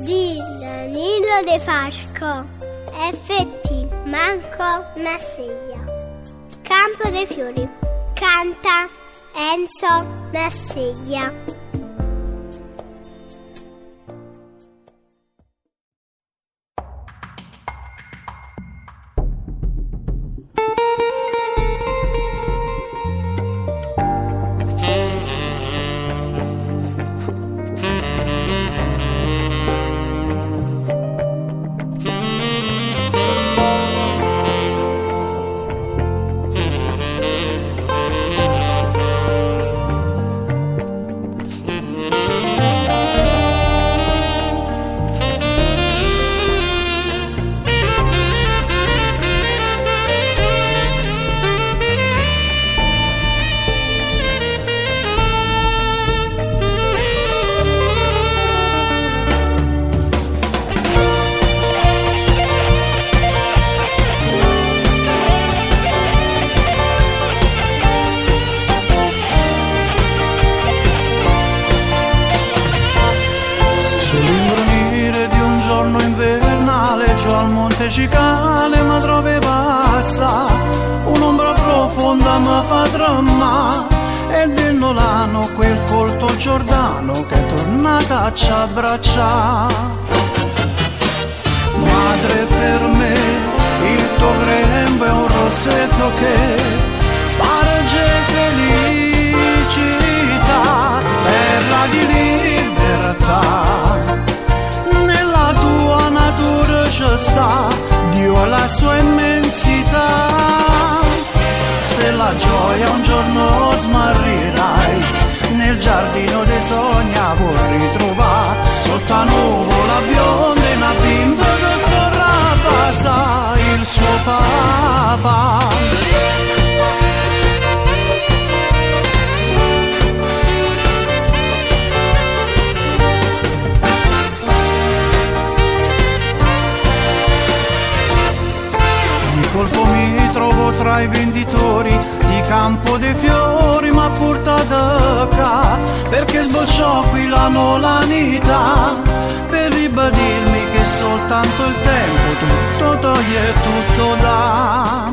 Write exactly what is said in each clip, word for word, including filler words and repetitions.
Di Danilo De Fasco, F T Manco Massiglia. Campo dei Fiori, canta Enzo Massiglia. Cicale ma trovi passa, un'ombra profonda mi fa tremà, e del Nolano quel colto Giordano che torna a caccia a braccia. Madre, per me il tuo grembo è un rossetto che sparge felicità, terra di libertà. Nella tua natura ci sta Dio e la sua immensità. Se la gioia un giorno smarrirai, nel giardino dei sogni vuoi ritrovare, sotto a nuvola bionda una bimba che vorrà passare il suo papà. Colpo mi trovo tra i venditori di Campo dei Fiori, ma portata qua perché sbocciò qui la nolanità, per ribadirmi che soltanto il tempo tutto toglie e tutto dà.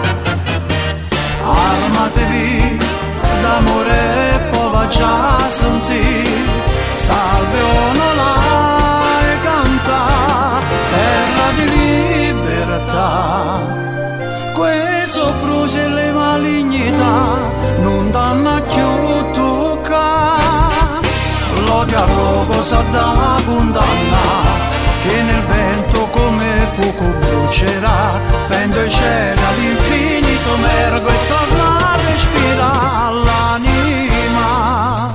Armatevi d'amore e poi va già a sentire, salve o nola e canta, terra di libertà. Questo brucia e le malignità non danno più tocca, l'odio a rogo sa da condanna, che nel vento come fuoco brucerà, fendo i cieli all'infinito mergo e torna a respirare l'anima.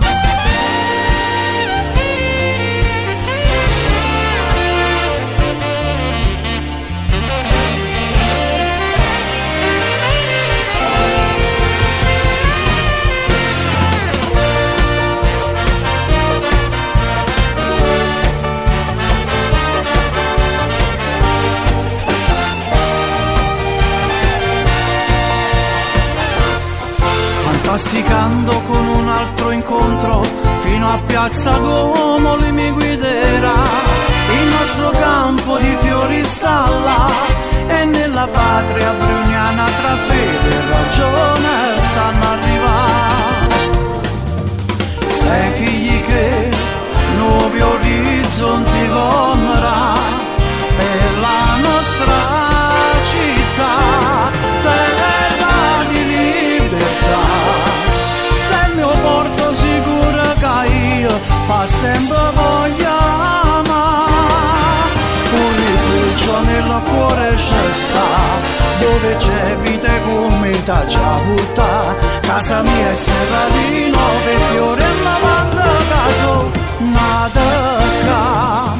Fantasticando con un altro incontro, fino a Piazza Duomo lui mi guiderà. Il nostro campo di fiori sta là, e nella patria bruniana tra fede e ragione stanno arrivando. Sei figli che nuovi orizzonti vomerà per la nostra città, terra di libertà. Se il mio porto sicuro che io fa sempre voglia amare, un rifugio nel cuore c'è sta, dove c'è vita come t'ha già buttata. Casa mia è Serradino, che fiore e lavanda caso nata qua.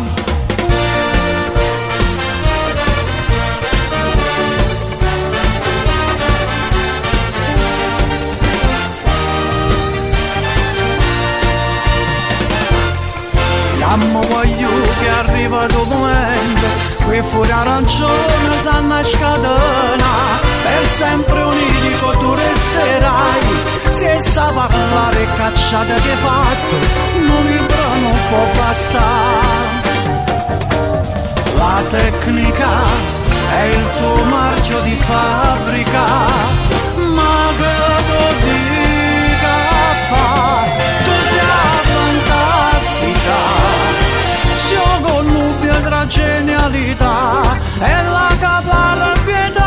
Amo voglio che arriva il momento, qui fuori arancione sanno scatena, per sempre uniti con tu resterai, se sa parlare cacciata che hai fatto, non libro non può bastare. tecnica è il tuo marchio di fabbrica, ma che lo dica fa, tu sei fantastica, siamo connubia tra genialità e la capara pietà,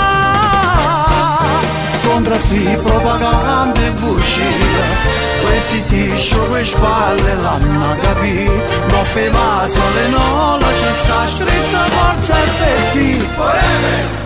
contro sti propagande bugie. Quei zittiscio, quei spalle l'hanno capì, ma per vaso le nola c'è sta scritta forza effetti. Forever!